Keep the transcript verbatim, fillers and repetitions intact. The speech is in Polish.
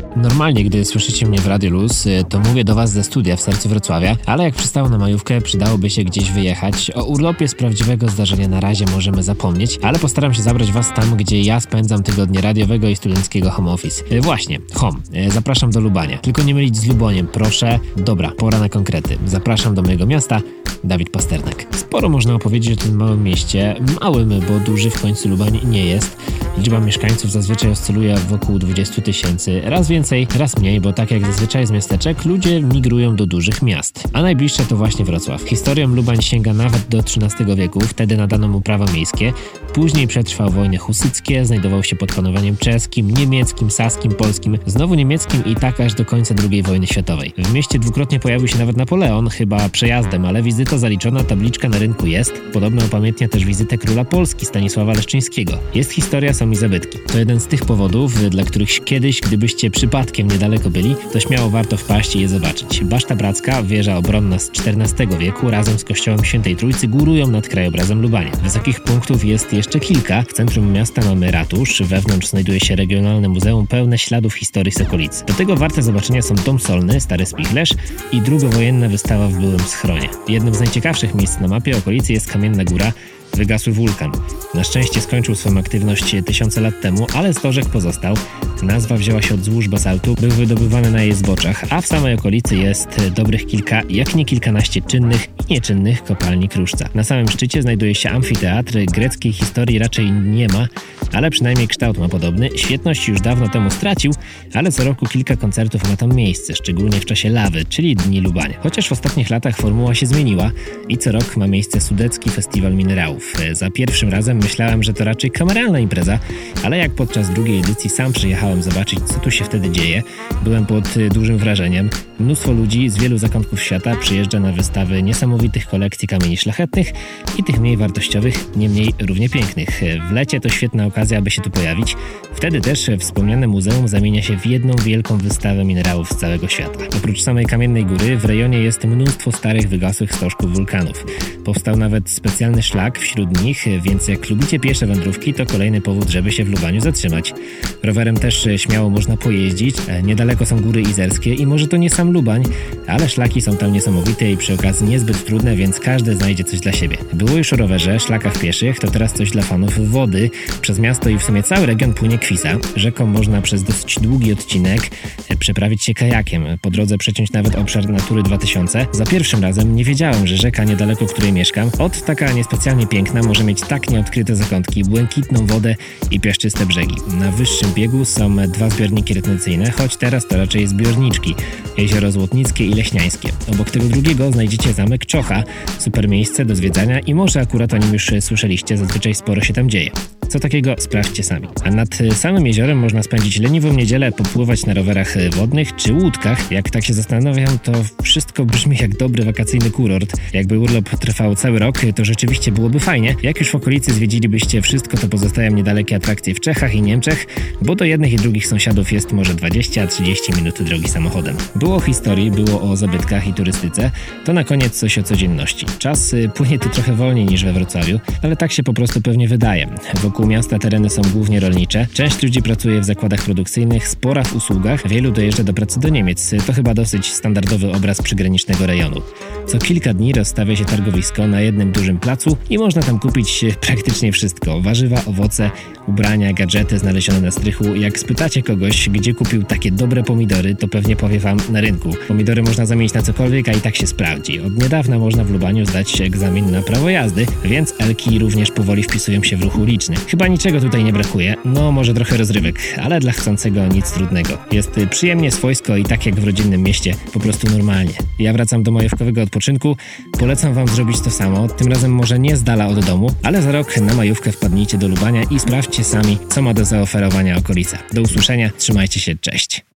Normalnie, gdy słyszycie mnie w Radiu Luz, to mówię do was ze studia w sercu Wrocławia, ale jak przystało na majówkę, przydałoby się gdzieś wyjechać. O urlopie z prawdziwego zdarzenia na razie możemy zapomnieć, ale postaram się zabrać was tam, gdzie ja spędzam tygodnie radiowego i studenckiego home office. E, właśnie, home. E, zapraszam do Lubania. Tylko nie mylić z Luboniem, proszę. Dobra, pora na konkrety. Zapraszam do mojego miasta. Dawid Pasternak. Sporo można opowiedzieć o tym małym mieście. Małym, bo duży w końcu Lubań nie jest. Liczba mieszkańców zazwyczaj oscyluje wokół dwudziestu tysięcy. Raz więcej, raz mniej, bo tak jak zazwyczaj z miasteczek, ludzie migrują do dużych miast. A najbliższe to właśnie Wrocław. Historią Lubań sięga nawet do trzynastego wieku, wtedy nadano mu prawa miejskie. Później przetrwał wojny husyckie, znajdował się pod panowaniem czeskim, niemieckim, saskim, polskim, znowu niemieckim i tak aż do końca drugiej wojny światowej. W mieście dwukrotnie pojawił się nawet Napoleon, chyba przejazdem, ale wizyta zaliczona, tabliczka na rynku jest. Podobno upamiętnia też wizytę króla Polski Stanisława Leszczyńskiego. Jest historia, są i zabytki. To jeden z tych powodów, dla których kiedyś, gdybyście przypadkiem niedaleko byli, to śmiało warto wpaść i je zobaczyć. Baszta Bracka, wieża obronna z czternastego wieku, razem z kościołem Świętej Trójcy górują nad krajobrazem Lubania. Wysokich punktów jest jeszcze kilka. W centrum miasta mamy ratusz, wewnątrz znajduje się regionalne muzeum pełne śladów historii z okolicy. Do tego warte zobaczenia są Dom Solny, Stary Spichlerz i drugowojenna wystawa w byłym schronie. Jednym z najciekawszych miejsc na mapie okolicy jest Kamienna Góra, wygasły wulkan. Na szczęście skończył swoją aktywność tysiące lat temu, ale stożek pozostał. Nazwa wzięła się od złóż basaltu, był wydobywany na jej zboczach, a w samej okolicy jest dobrych kilka, jak nie kilkanaście czynnych i nieczynnych kopalni kruszca. Na samym szczycie znajduje się amfiteatr, greckiej historii raczej nie ma, ale przynajmniej kształt ma podobny. Świetność już dawno temu stracił, ale co roku kilka koncertów ma tam miejsce, szczególnie w czasie lawy, czyli Dni Lubania. Chociaż w ostatnich latach formuła się zmieniła i co rok ma miejsce Sudecki Festiwal Minerałów. Za pierwszym razem myślałem, że to raczej kameralna impreza, ale jak podczas drugiej edycji sam przyjechałem zobaczyć, co tu się wtedy dzieje, byłem pod dużym wrażeniem. Mnóstwo ludzi z wielu zakątków świata przyjeżdża na wystawy niesamowitych kolekcji kamieni szlachetnych i tych mniej wartościowych, niemniej równie pięknych. W lecie to świetna okazja, aby się tu pojawić. Wtedy też wspomniane muzeum zamienia się w jedną wielką wystawę minerałów z całego świata. Oprócz samej Kamiennej Góry w rejonie jest mnóstwo starych, wygasłych stożków wulkanów. Powstał nawet specjalny szlak wśród nich, więc jak lubicie piesze wędrówki, to kolejny powód, żeby się w Lubaniu zatrzymać. Rowerem też śmiało można pojeździć. Niedaleko są Góry Izerskie i może to nie sam Lubań, ale szlaki są tam niesamowite i przy okazji niezbyt trudne, więc każdy znajdzie coś dla siebie. Było już o rowerze, szlakach pieszych, to teraz coś dla fanów wody. Przez miasto i w sumie cały region płynie Kwisa. Rzeką można przez dosyć długi odcinek przeprawić się kajakiem. Po drodze przeciąć nawet obszar Natury dwa tysiące. Za pierwszym razem nie wiedziałem, że rzeka niedaleko której mieszkam, od taka niespecjalnie piękna, może mieć tak nieodkryte zakątki, błękitną wodę i piaszczyste brzegi. Na wyższym biegu są dwa zbiorniki retencyjne, choć teraz to raczej zbiorniczki. Jezioro Złotnickie i Leśniańskie. Obok tego drugiego znajdziecie zamek Czocha, super miejsce do zwiedzania i może akurat o nim już słyszeliście, zazwyczaj sporo się tam dzieje. Co takiego? Sprawdźcie sami. A nad samym jeziorem można spędzić leniwą niedzielę, popływać na rowerach wodnych czy łódkach. Jak tak się zastanawiam, to wszystko brzmi jak dobry wakacyjny kurort. Jakby urlop trwał cały rok, to rzeczywiście byłoby fajnie. Jak już w okolicy zwiedzilibyście wszystko, to pozostają niedalekie atrakcje w Czechach i Niemczech, bo do jednych i drugich sąsiadów jest może dwadzieścia trzydzieści minut drogi samochodem. Było o historii, było o zabytkach i turystyce, to na koniec coś o codzienności. Czas płynie tu trochę wolniej niż we Wrocławiu, ale tak się po prostu pewnie wydaje. Wokół miasta tereny są głównie rolnicze, część ludzi pracuje w zakładach produkcyjnych, spora w usługach, wielu dojeżdża do pracy do Niemiec. To chyba dosyć standardowy obraz przygranicznego rejonu. Co kilka dni rozstawia się targowisko na jednym dużym placu i można tam kupić praktycznie wszystko. Warzywa, owoce, ubrania, gadżety znalezione na strychu. Jak spytacie kogoś, gdzie kupił takie dobre pomidory, to pewnie powie wam na rynku. Pomidory można zamienić na cokolwiek, a i tak się sprawdzi. Od niedawna można w Lubaniu zdać egzamin na prawo jazdy, więc elki również powoli wpisują się w ruch uliczny. Chyba niczego tutaj nie brakuje, no może trochę rozrywek, ale dla chcącego nic trudnego. Jest przyjemnie, swojsko i tak jak w rodzinnym mieście, po prostu normalnie. Ja wracam do majówkowego odpoczynku, polecam wam zrobić to samo, tym razem może nie z dala od domu, ale za rok na majówkę wpadnijcie do Lubania i sprawdźcie sami, co ma do zaoferowania okolica. Do usłyszenia, trzymajcie się, cześć!